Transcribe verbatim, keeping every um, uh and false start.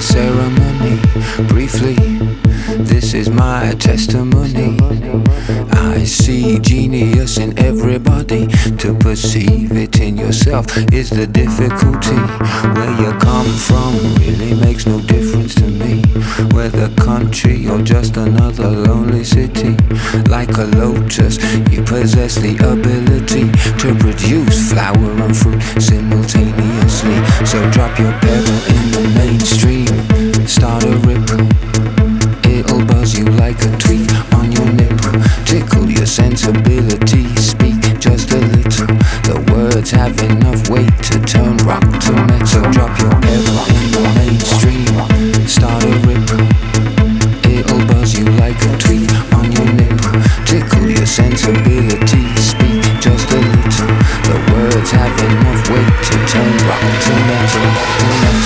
ceremony. Briefly, this is my testimony. I see genius in everybody. To perceive it in yourself is the difficulty. Where you come from really makes no difference to me. Whether country or just another lonely city. Like a lotus, you possess the ability to produce flower and fruit simultaneously. So drop your pedal in the mainstream, start a ripple. It'll buzz you like a tweak on your nipple. Tickle your sensibility, speak just a little. The words have enough weight to turn rock to metal. So drop your pedal in the mainstream, start a ripple. It'll buzz you like a tweak on your nipple. Tickle your sensibility, speak just a little. The words have enough weight to turn rock to metal.